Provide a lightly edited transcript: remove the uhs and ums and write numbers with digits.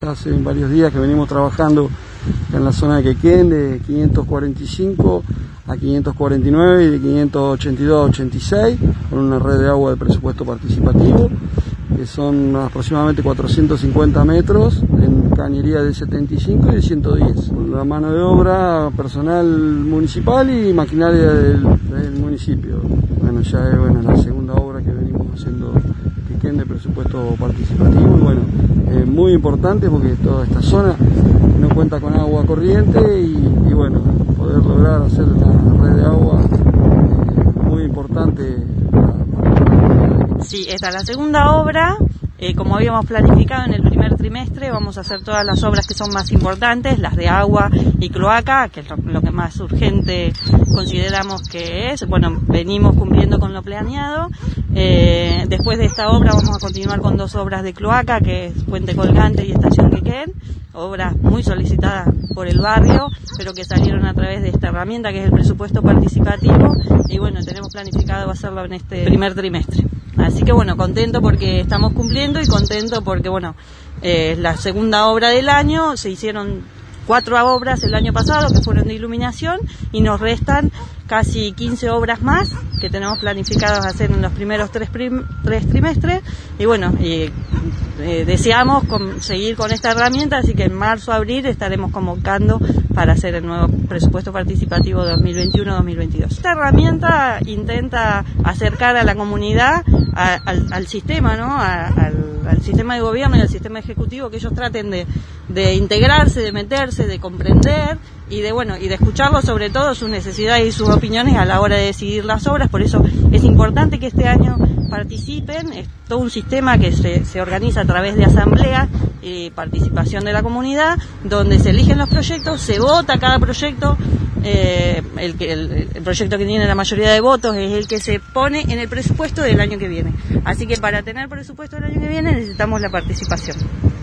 Hace varios días que venimos trabajando en la zona de Quequén, de 545 a 549 y de 582 a 86, con una red de agua de presupuesto participativo, que son aproximadamente 450 metros en cañería de 75 y de 110. Con la mano de obra, personal municipal y maquinaria del municipio. Bueno, ya es la segunda obra que venimos haciendo Quequén de presupuesto participativo. Y bueno, muy importante porque toda esta zona no cuenta con agua corriente y bueno, poder lograr hacer una red de agua muy importante. Sí, esta es la segunda obra. Como habíamos planificado en el primer trimestre, vamos a hacer todas las obras que son más importantes, las de agua y cloaca, que es lo que más urgente consideramos que es. Bueno, venimos cumpliendo con lo planeado. Después de esta obra vamos a continuar con 2 obras de cloaca, que es Puente Colgante y Estación Quequén, obras muy solicitadas por el barrio, pero que salieron a través de esta herramienta que es el presupuesto participativo, y bueno, tenemos planificado hacerlo en este primer trimestre. Así que bueno, contento porque estamos cumpliendo y contento porque bueno, la segunda obra del año, se hicieron 4 obras el año pasado que fueron de iluminación y nos restan casi 15 obras más que tenemos planificadas hacer en los primeros 3 trimestres y bueno, deseamos seguir con esta herramienta, así que en marzo, abril estaremos convocando para hacer el nuevo presupuesto participativo 2021-2022. Esta herramienta intenta acercar a la comunidad al sistema, ¿no? Al sistema de gobierno y al sistema ejecutivo, que ellos traten de integrarse, de meterse, de comprender y de escucharlos, sobre todo sus necesidades y sus opiniones a la hora de decidir las obras. Por eso es importante que este año participen. Es todo un sistema que se organiza a través de asambleas y participación de la comunidad, donde se eligen los proyectos, se vota cada proyecto. El proyecto que tiene la mayoría de votos es el que se pone en el presupuesto del año que viene. Así que para tener presupuesto del año que viene necesitamos la participación.